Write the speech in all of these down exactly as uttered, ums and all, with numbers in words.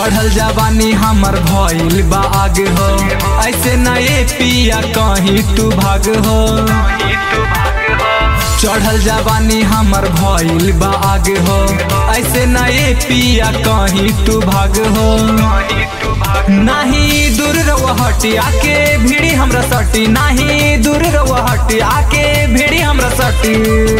चढ़ल जवानी हमर भइल बा आगे हो, ऐसे न ये पिया कहीं तू भाग हो। चढ़ल जवानी हमर भइल बा आगे हो, ऐसे न ये पिया कहीं तू भाग हो। नहीं दूर रहो हटी आके भीड़ी हमरा सटी, नहीं दूर रहो हटी आके भीड़ी हमरा सटी।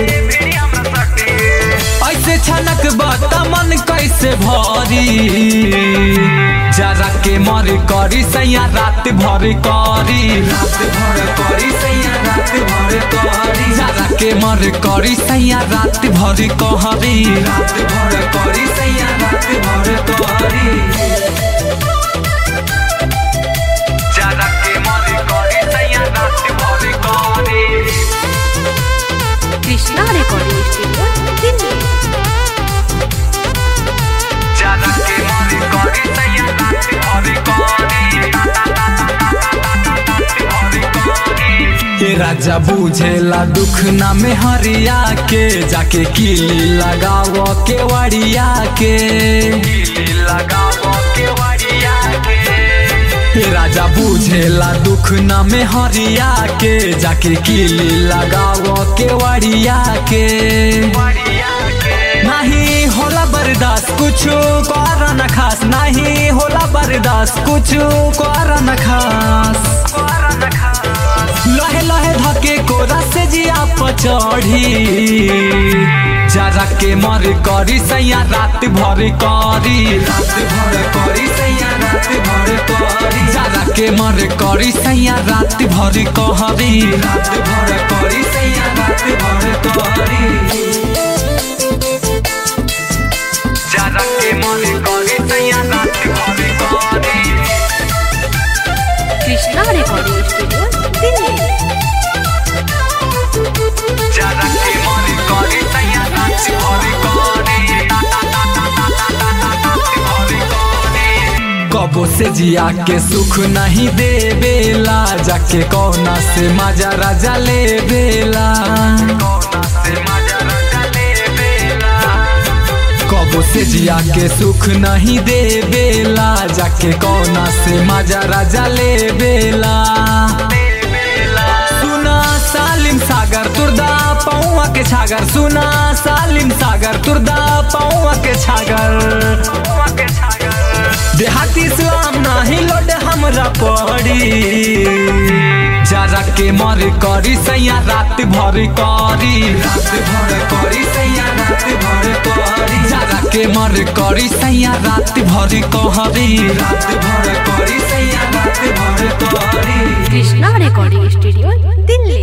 ऐसे छनक बात मन कैसे भरी, जरा के मर करी सैया रात भर करी, रात भर करी सैया रात भर करी, जरा के मर करी सैया रात भर कहरी, रात भर करी सैया रात भर कहरी, जरा के मर करी सैया रात भर कहरी। Krishna recording studio Delhi. ये राजा बुझेला दुख ना में हरिया के, जाके किली लगाओ के वड़िया के, लगाओ के वड़िया के। ये राजा बुझेला दुख ना में हरिया के, जाके किली लगाओ के वड़िया के। नहीं होला बर्दाश्त कुछ कर न खास, नहीं होला बर्दाश्त कुछ कर न खास। लहे लहे धके कोरा से जिया पचढ़ी, जरा के मर करी सैया रात भर करी, रात भर करी सैया रात भर करी, जरा के मर करी सैया रात भर कहरी, रात भर करी सैया रात भर कहरी। जरा के मर करी सैया रात भर कहरी। Krishna recording studio Delhi. जरा के मर करी सैया रात भर कहरी। कबो से जिया के सुख नहीं देवेला, जाके कौना से मजा राजा ले बेला, कबो से जिया के सुख नहीं देवेला, जाके कौना से मजा राजा ले बेला। सुना सालिम सागर तुरदा पौआ के छागर, सुना सालिम सागर तुरदा पौआ के छागर। देहाती इस्लाम नहीं लोड हमरा पड़ी, जरा के मर करी सैया रात भर करी, रात भर करी सैया रात भर करी, जरा के मर करी सैया रात भर कहरी, रात भर करी सैया रात भर कहरी। Krishna recording studio Delhi.